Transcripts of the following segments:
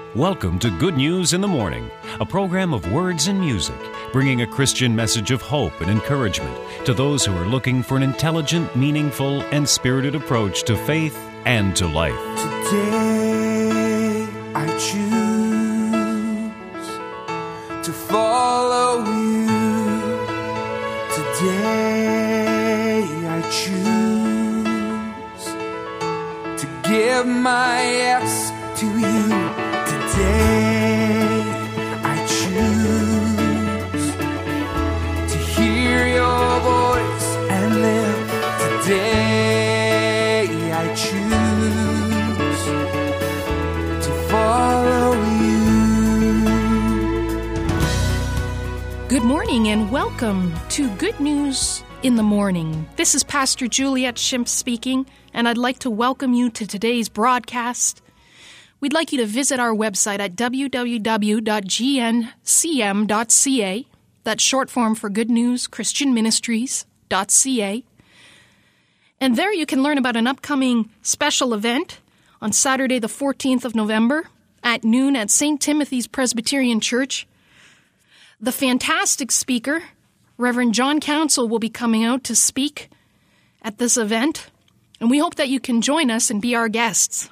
Welcome to Good News in the Morning, a program of words and music, bringing a Christian message of hope and encouragement to those who are looking for an intelligent, meaningful, and spirited approach to faith and to life. Today I choose to follow you. Today I choose to give my yes to you. Today I choose to hear your voice and live. Today I choose to follow you. Good morning and welcome to Good News in the Morning. This is Pastor Juliet Schimpf speaking, and I'd like to welcome you to today's broadcast. We'd like you to visit our website at www.gncm.ca. That's short form for Good News Christian Ministries.ca. And there you can learn about an upcoming special event on Saturday the 14th of November at noon at St. Timothy's Presbyterian Church. The fantastic speaker, Reverend John Council, will be coming out to speak at this event, and we hope that you can join us and be our guests.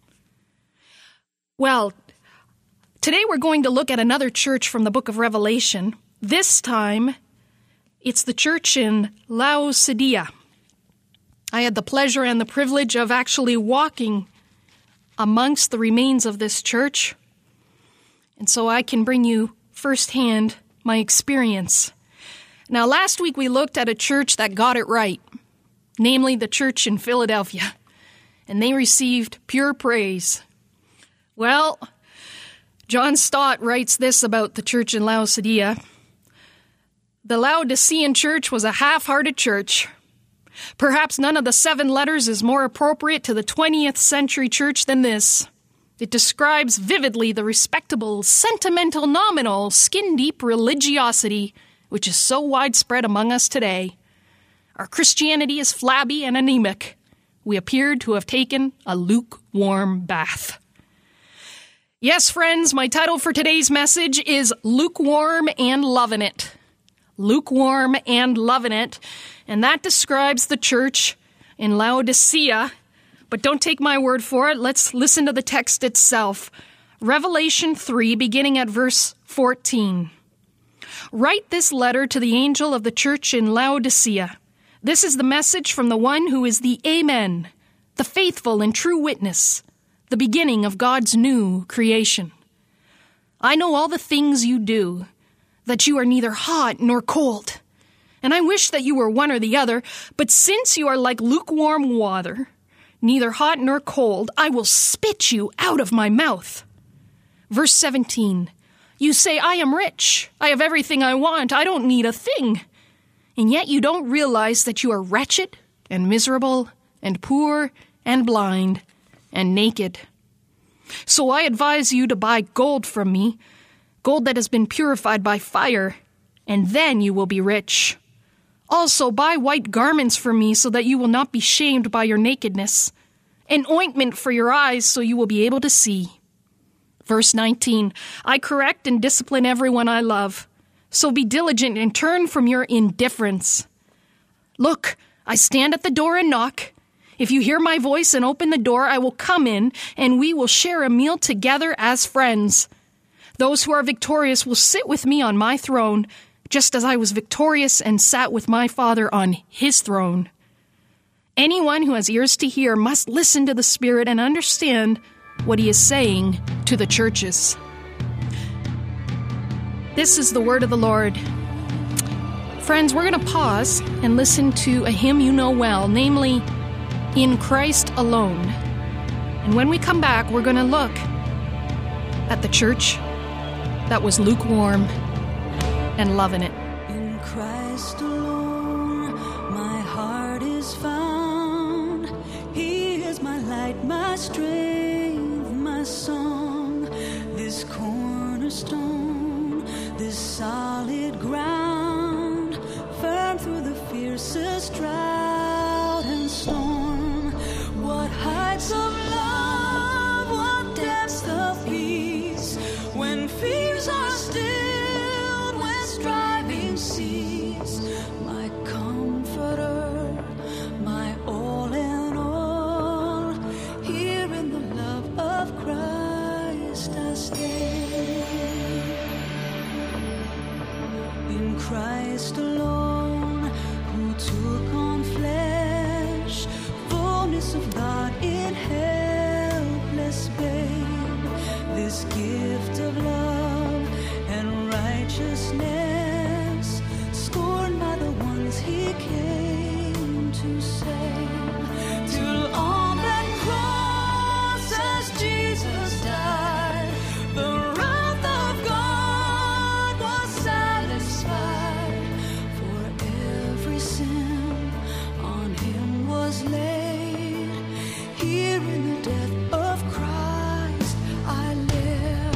Well, today we're going to look at another church from the book of Revelation. This time, it's the church in Laodicea. I had the pleasure and the privilege of actually walking amongst the remains of this church, and so I can bring you firsthand my experience. Now, last week we looked at a church that got it right, namely the church in Philadelphia, and they received pure praise. Well, John Stott writes this about the church in Laodicea. The Laodicean church was a half-hearted church. Perhaps none of the 7 letters is more appropriate to the 20th century church than this. It describes vividly the respectable, sentimental, nominal, skin-deep religiosity which is so widespread among us today. Our Christianity is flabby and anemic. We appear to have taken a lukewarm bath. Yes, friends, my title for today's message is Lukewarm and Loving It. Lukewarm and Loving It. And that describes the church in Laodicea. But don't take my word for it. Let's listen to the text itself. Revelation 3, beginning at verse 14. Write this letter to the angel of the church in Laodicea. This is the message from the one who is the Amen, the faithful and true witness, the beginning of God's new creation. I know all the things you do, that you are neither hot nor cold. And I wish that you were one or the other, but since you are like lukewarm water, neither hot nor cold, I will spit you out of my mouth. Verse 17, you say, I am rich. I have everything I want. I don't need a thing. And yet you don't realize that you are wretched and miserable and poor and blind and naked. So I advise you to buy gold from me, gold that has been purified by fire, and then you will be rich. Also buy white garments for me so that you will not be shamed by your nakedness, an ointment for your eyes so you will be able to see. Verse 19, I correct and discipline everyone I love, so be diligent and turn from your indifference. Look, I stand at the door and knock. If you hear my voice and open the door, I will come in, and we will share a meal together as friends. Those who are victorious will sit with me on my throne, just as I was victorious and sat with my Father on his throne. Anyone who has ears to hear must listen to the Spirit and understand what he is saying to the churches. This is the word of the Lord. Friends, we're going to pause and listen to a hymn you know well, namely, In Christ Alone. And when we come back, we're going to look at the church that was lukewarm and loving it. In Christ alone, my heart is found. He is my light, my strength, my song. This cornerstone, this solid ground, firm through the fiercest drought and storm. What heights of love, what depths of peace. My fears are stilled when striving cease. My comforter, my all in all. Here in the love of Christ I stand. In Christ alone, who took on flesh, fullness of God in helpless babe, this gift of love and righteousness, scorned by the ones he came to save, till on that cross as Jesus died, the wrath of God was satisfied, for every sin on him was laid. Here in the death of Christ I live.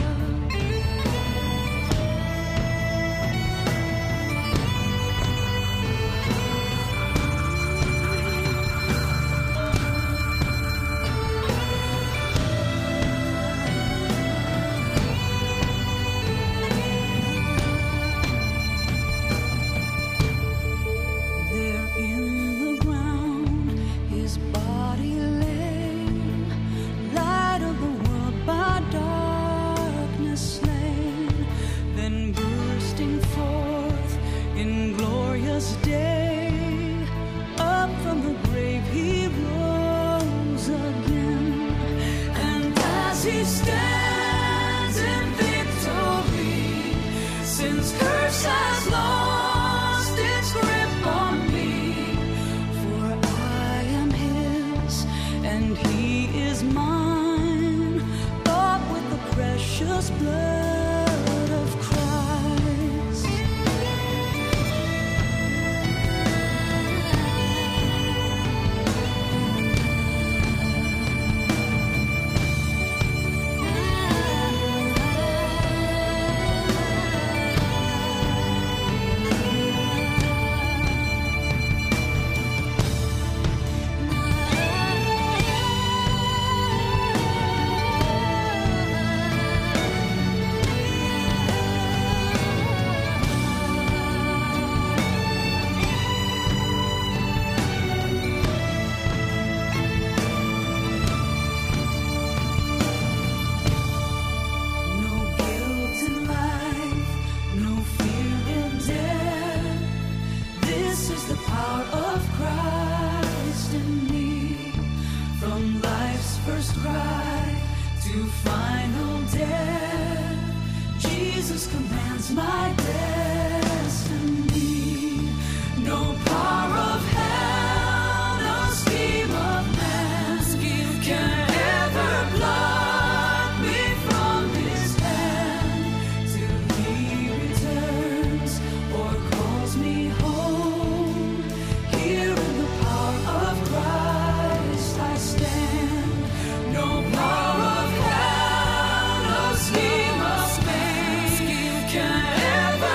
There in the ground his body lay, light of the world by darkness slain, then bursting forth in glorious day, up from the grave he rose again. And as he stands in victory, sin's curse has lost its grip on me, for I am his and he is mine, bought with the precious blood of Christ. No guilt in life, no fear in death. This is the power of Christ in me. From life's first cry to final death, Jesus commands my destiny. No power of hell, no scheme of man can ever pluck me from his hand, till he returns or calls me home. Here in the power of Christ I stand. No power of hell, no scheme of man can ever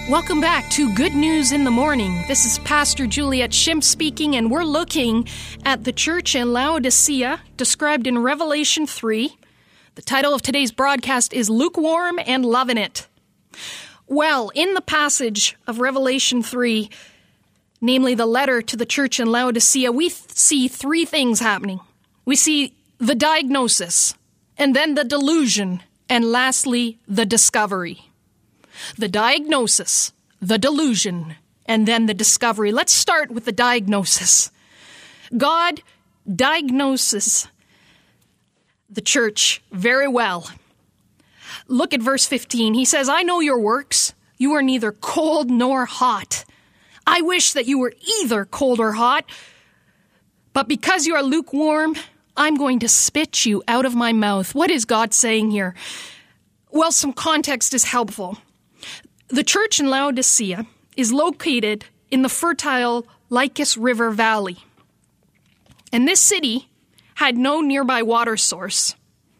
Welcome back to Good News in the Morning. This is Pastor Juliet Schimpf speaking, and we're looking at the church in Laodicea, described in Revelation 3. The title of today's broadcast is Lukewarm and Loving It. Well, in the passage of Revelation 3, namely the letter to the church in Laodicea, we see three things happening. We see the diagnosis, and then the delusion, and lastly, the discovery. The diagnosis, the delusion, and then the discovery. Let's start with the diagnosis. God diagnoses the church very well. Look at verse 15. He says, I know your works. You are neither cold nor hot. I wish that you were either cold or hot. But because you are lukewarm, I'm going to spit you out of my mouth. What is God saying here? Well, some context is helpful. The church in Laodicea is located in the fertile Lycus River Valley. And this city had no nearby water source.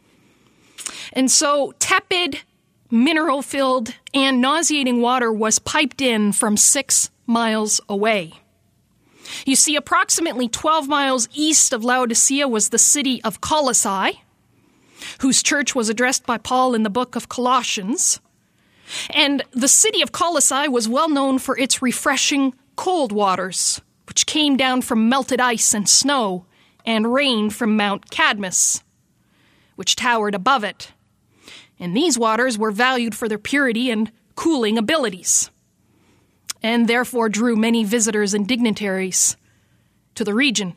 And so tepid, mineral-filled, and nauseating water was piped in from 6 miles away. You see, approximately 12 miles east of Laodicea was the city of Colossae, whose church was addressed by Paul in the book of Colossians. And the city of Colossae was well known for its refreshing cold waters, which came down from melted ice and snow and rain from Mount Cadmus, which towered above it. And these waters were valued for their purity and cooling abilities, and therefore drew many visitors and dignitaries to the region.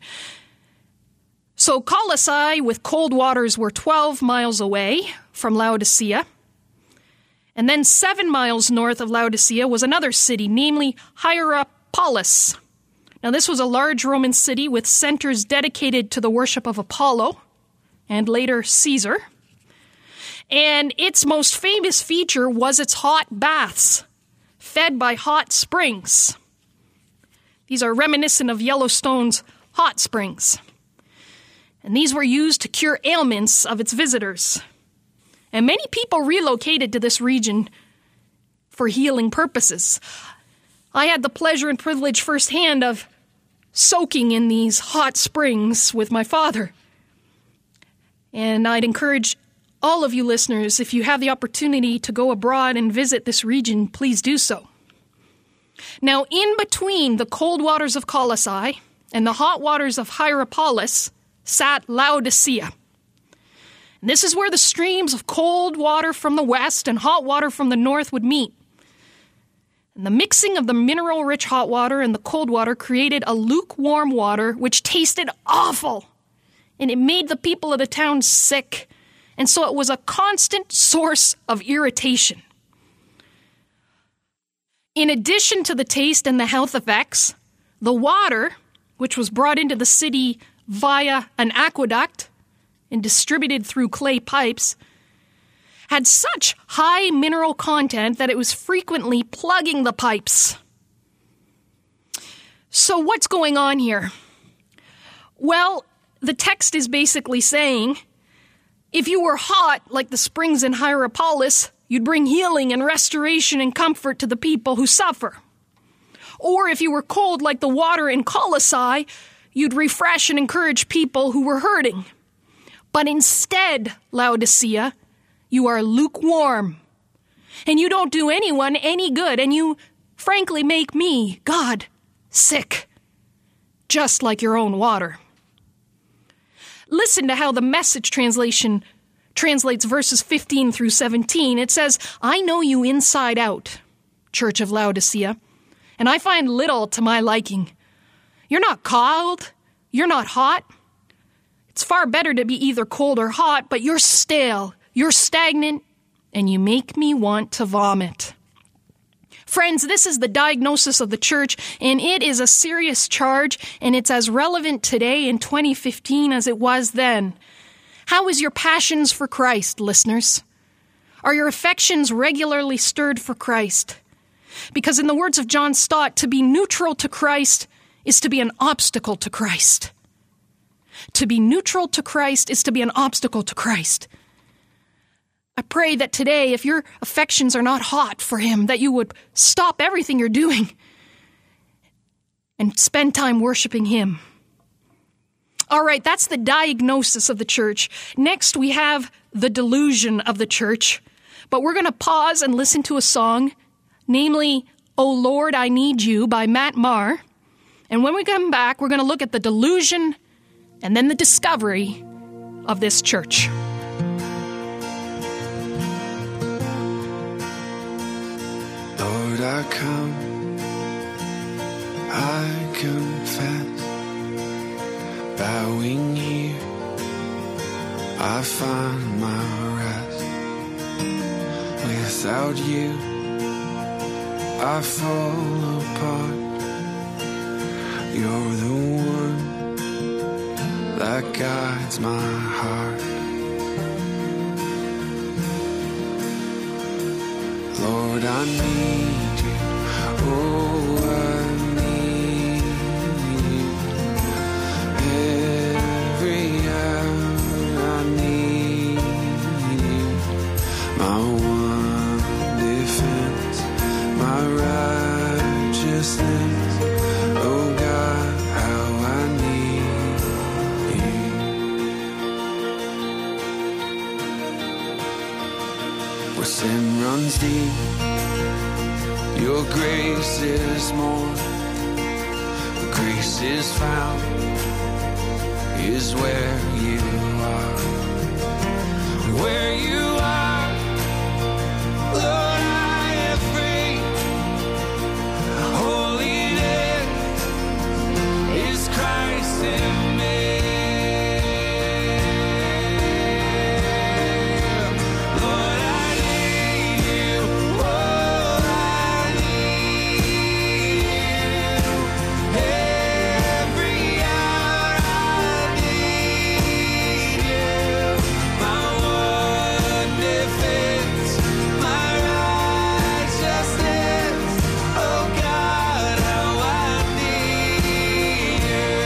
So Colossae with cold waters were 12 miles away from Laodicea. And then 7 miles north of Laodicea was another city, namely Hierapolis. Now this was a large Roman city with centers dedicated to the worship of Apollo and later Caesar. And its most famous feature was its hot baths, fed by hot springs. These are reminiscent of Yellowstone's hot springs. And these were used to cure ailments of its visitors. And many people relocated to this region for healing purposes. I had the pleasure and privilege firsthand of soaking in these hot springs with my father. And I'd encourage all of you listeners, if you have the opportunity to go abroad and visit this region, please do so. Now, in between the cold waters of Colossae and the hot waters of Hierapolis sat Laodicea. And this is where the streams of cold water from the west and hot water from the north would meet. And the mixing of the mineral-rich hot water and the cold water created a lukewarm water which tasted awful. And it made the people of the town sick. And so it was a constant source of irritation. In addition to the taste and the health effects, the water, which was brought into the city via an aqueduct and distributed through clay pipes, had such high mineral content that it was frequently plugging the pipes. So what's going on here? Well, the text is basically saying, if you were hot like the springs in Hierapolis, you'd bring healing and restoration and comfort to the people who suffer. Or if you were cold like the water in Colossae, you'd refresh and encourage people who were hurting. But instead, Laodicea, you are lukewarm. And you don't do anyone any good, and you frankly make me, God, sick. Just like your own water. Listen to how the Message translation translates verses 15 through 17. It says, I know you inside out, Church of Laodicea, and I find little to my liking. You're not cold, you're not hot. It's far better to be either cold or hot, but you're stale, you're stagnant, and you make me want to vomit. Friends, this is the diagnosis of the church, and it is a serious charge, and it's as relevant today in 2015 as it was then. How is your passions for Christ, listeners? Are your affections regularly stirred for Christ? Because in the words of John Stott, to be neutral to Christ is to be an obstacle to Christ. To be neutral to Christ is to be an obstacle to Christ. I pray that today, if your affections are not hot for him, that you would stop everything you're doing and spend time worshiping him. All right, that's the diagnosis of the church. Next, we have the delusion of the church. But we're going to pause and listen to a song, namely, "O Lord, I Need You" by Matt Maher. And when we come back, we're going to look at the delusion and then the discovery of this church. Lord, I come, I confess, bowing here, I find my rest. Without you, I fall apart. You're the one that guides my heart. Lord, I need you. Oh, I need you. Every hour I need you. My one defense, my righteousness. Oh God, how I need you. Where sin runs deep, your grace is more. Where grace is found is where you are. Where you are, Lord, I am free. Holiness is Christ in me. Lord, I need you. Oh, I need you. Every hour I need you. My one defense, my righteousness. Oh God, how I need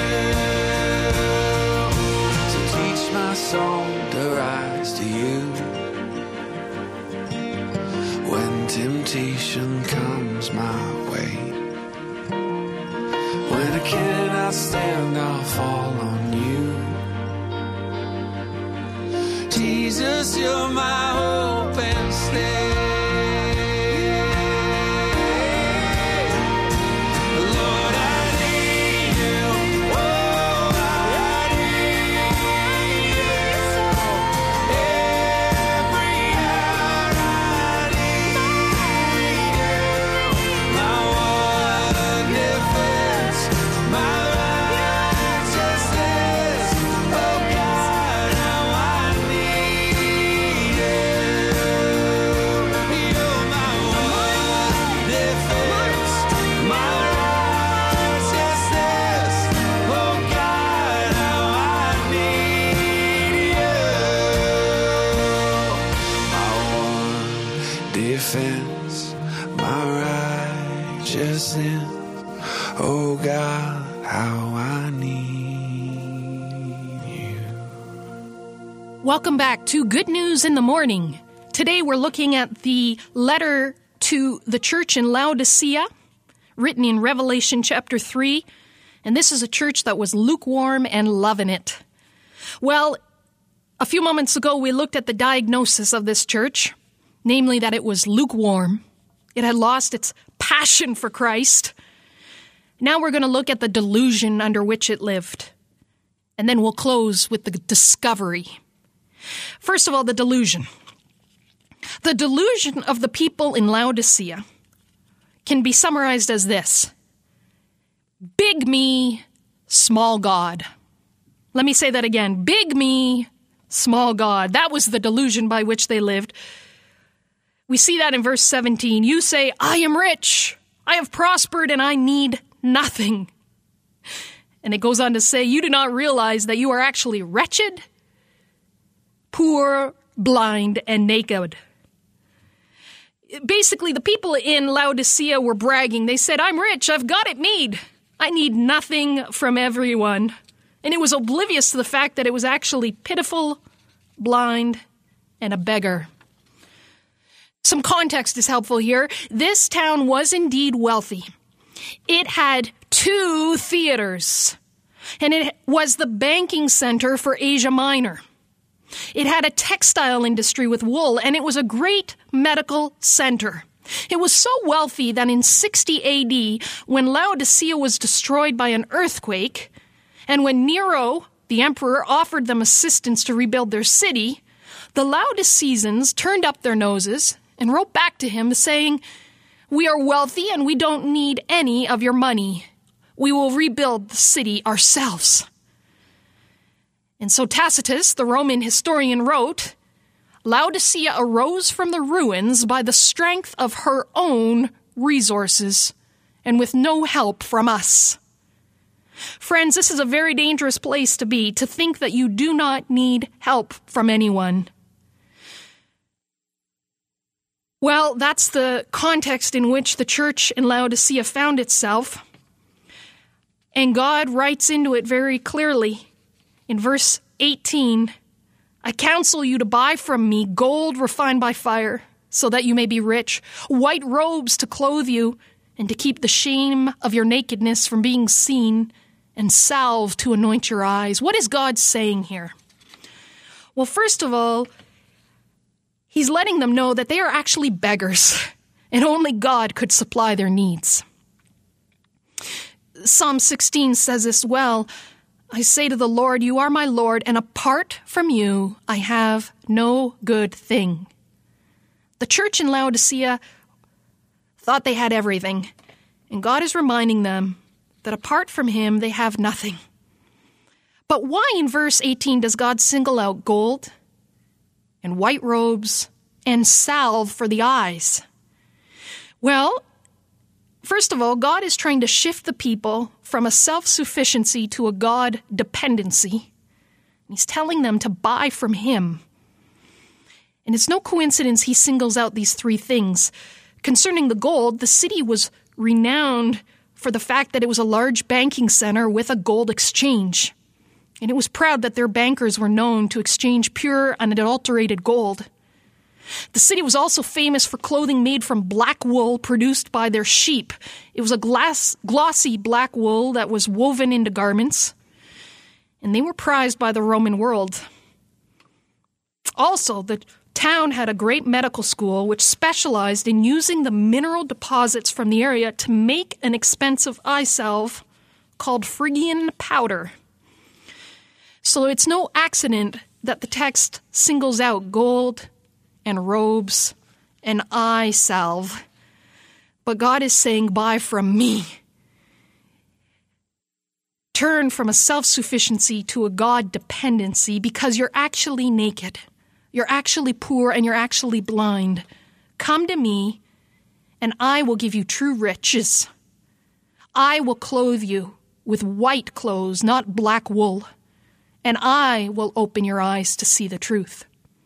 you. So teach my soul to rise to you. When temptation comes my way, when I cannot stand, I'll fall on you. Jesus, you're my hope and stay. Lord, I need you. Oh, I need you. Every hour I need you. My one defense, my righteousness. Oh God, how I need you. You're my one defense, my righteousness. Oh God, how I need you. My one defense, my righteousness. Oh God, how I need you. Welcome back to Good News in the Morning. Today we're looking at the letter to the church in Laodicea, written in Revelation chapter 3. And this is a church that was lukewarm and loving it. Well, a few moments ago we looked at the diagnosis of this church, namely that it was lukewarm. It had lost its passion for Christ. Now we're going to look at the delusion under which it lived. And then we'll close with the discovery. First of all, the delusion. The delusion of the people in Laodicea can be summarized as this: big me, small God. Let me say that again. Big me, small God. That was the delusion by which they lived. We see that in verse 17. You say, I am rich, I have prospered, and I need nothing. And it goes on to say, you do not realize that you are actually wretched, poor, blind, and naked. Basically, the people in Laodicea were bragging. They said, I'm rich, I've got it made. I need nothing from everyone. And it was oblivious to the fact that it was actually pitiful, blind, and a beggar. Some context is helpful here. This town was indeed wealthy. It had 2 theaters, and it was the banking center for Asia Minor. It had a textile industry with wool, and it was a great medical center. It was so wealthy that in 60 AD, when Laodicea was destroyed by an earthquake, and when Nero, the emperor, offered them assistance to rebuild their city, the Laodiceans turned up their noses and wrote back to him saying, "We are wealthy and we don't need any of your money. We will rebuild the city ourselves." And so Tacitus, the Roman historian, wrote, "Laodicea arose from the ruins by the strength of her own resources and with no help from us." Friends, this is a very dangerous place to be, to think that you do not need help from anyone. Well, that's the context in which the church in Laodicea found itself. And God writes into it very clearly in verse 18, "I counsel you to buy from me gold refined by fire, so that you may be rich, white robes to clothe you, and to keep the shame of your nakedness from being seen, and salve to anoint your eyes." What is God saying here? Well, first of all, He's letting them know that they are actually beggars, and only God could supply their needs. Psalm 16 says this well, "I say to the Lord, you are my Lord, and apart from you, I have no good thing." The church in Laodicea thought they had everything, and God is reminding them that apart from Him, they have nothing. But why in verse 18 does God single out gold and white robes and salve for the eyes? Well, first of all, God is trying to shift the people from a self-sufficiency to a God-dependency. He's telling them to buy from Him. And it's no coincidence He singles out these 3 things. Concerning the gold, the city was renowned for the fact that it was a large banking center with a gold exchange. And it was proud that their bankers were known to exchange pure, unadulterated gold. The city was also famous for clothing made from black wool produced by their sheep. It was a glossy black wool that was woven into garments, and they were prized by the Roman world. Also, the town had a great medical school which specialized in using the mineral deposits from the area to make an expensive eye salve called Phrygian powder. So it's no accident that the text singles out gold and robes and eye salve. But God is saying, buy from me. Turn from a self-sufficiency to a God-dependency, because you're actually naked. You're actually poor and you're actually blind. Come to me and I will give you true riches. I will clothe you with white clothes, not black wool. And I will open your eyes to see the truth.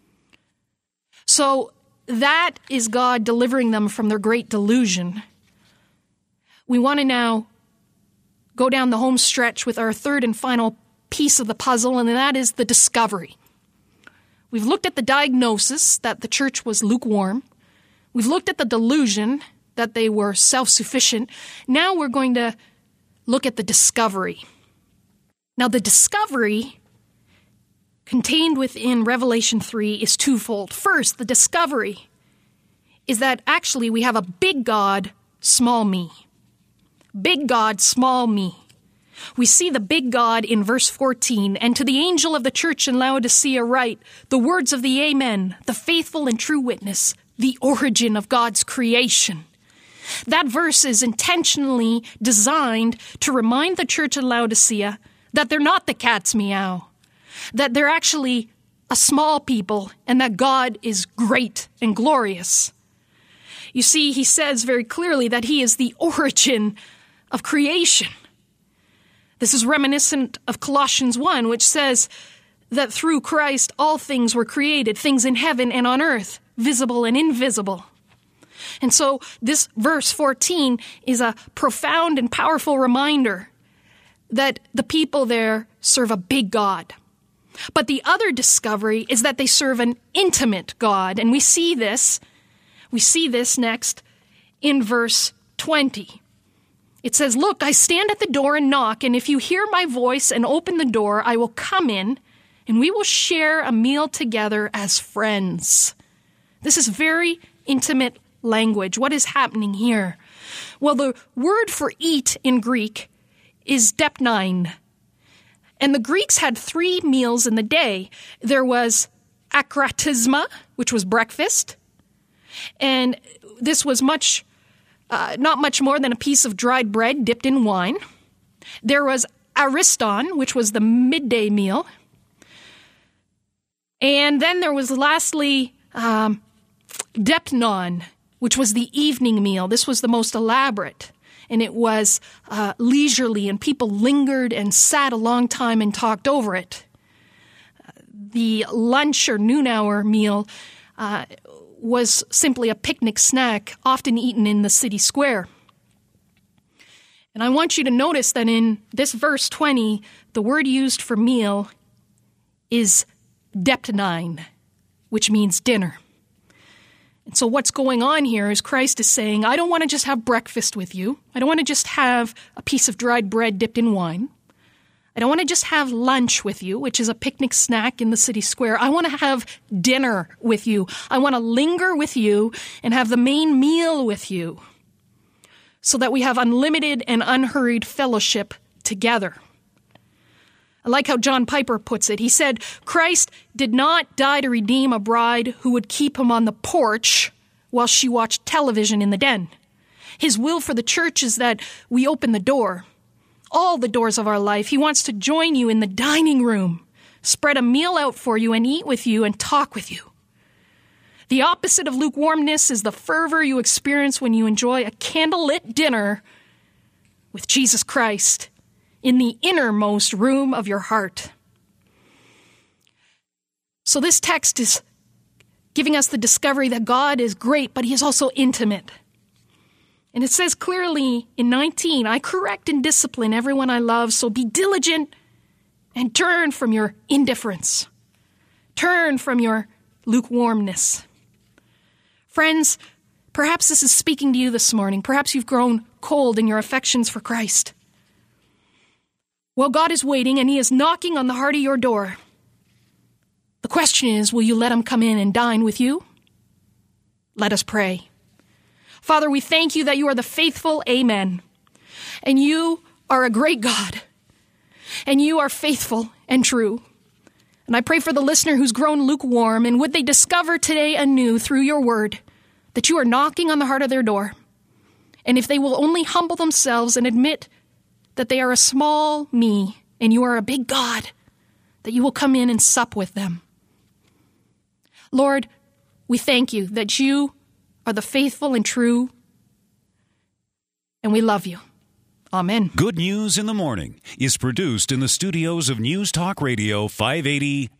So that is God delivering them from their great delusion. We want to now go down the home stretch with our third and final piece of the puzzle, and that is the discovery. We've looked at the diagnosis that the church was lukewarm. We've looked at the delusion that they were self-sufficient. Now we're going to look at the discovery. Now the discovery contained within Revelation 3 is twofold. First, the discovery is that actually we have a big God, small me. Big God, small me. We see the big God in verse 14, "And to the angel of the church in Laodicea write, the words of the Amen, the faithful and true witness, the origin of God's creation." That verse is intentionally designed to remind the church in Laodicea that they're not the cat's meow, that they're actually a small people, and that God is great and glorious. You see, he says very clearly that he is the origin of creation. This is reminiscent of Colossians 1, which says that through Christ all things were created, things in heaven and on earth, visible and invisible. And so this verse 14 is a profound and powerful reminder that the people there serve a big God. But the other discovery is that they serve an intimate God. And we see this we see this next in verse 20. It says, "Look, I stand at the door and knock, and if you hear my voice and open the door, I will come in, and we will share a meal together as friends." This is very intimate language. What is happening here? Well, the word for eat in Greek is depnein. And the Greeks had 3 meals in the day. There was akratisma, which was breakfast, and this was not much more than a piece of dried bread dipped in wine. There was ariston, which was the midday meal. And then there was lastly depnon, which was the evening meal. This was the most elaborate, and it was leisurely, and people lingered and sat a long time and talked over it. The lunch or noon hour meal was simply a picnic snack, often eaten in the city square. And I want you to notice that in this verse 20, the word used for meal is depnein, which means dinner. And so what's going on here is Christ is saying, I don't want to just have breakfast with you. I don't want to just have a piece of dried bread dipped in wine. I don't want to just have lunch with you, which is a picnic snack in the city square. I want to have dinner with you. I want to linger with you and have the main meal with you so that we have unlimited and unhurried fellowship together. I like how John Piper puts it. He said, Christ did not die to redeem a bride who would keep him on the porch while she watched television in the den. His will for the church is that we open the door, all the doors of our life. He wants to join you in the dining room, spread a meal out for you and eat with you and talk with you. The opposite of lukewarmness is the fervor you experience when you enjoy a candlelit dinner with Jesus Christ in the innermost room of your heart. So this text is giving us the discovery that God is great, but he is also intimate. And it says clearly in 19, I correct and discipline everyone I love, so be diligent and turn from your indifference. Turn from your lukewarmness. Friends, perhaps this is speaking to you this morning. Perhaps you've grown cold in your affections for Christ. Well, God is waiting and he is knocking on the heart of your door. The question is, will you let him come in and dine with you? Let us pray. Father, we thank you that you are the faithful Amen. And you are a great God. And you are faithful and true. And I pray for the listener who's grown lukewarm, and would they discover today anew through your word that you are knocking on the heart of their door. And if they will only humble themselves and admit that they are a small me and you are a big God, that you will come in and sup with them. Lord, we thank you that you are the faithful and true, and we love you. Amen. Good News in the Morning is produced in the studios of News Talk Radio 580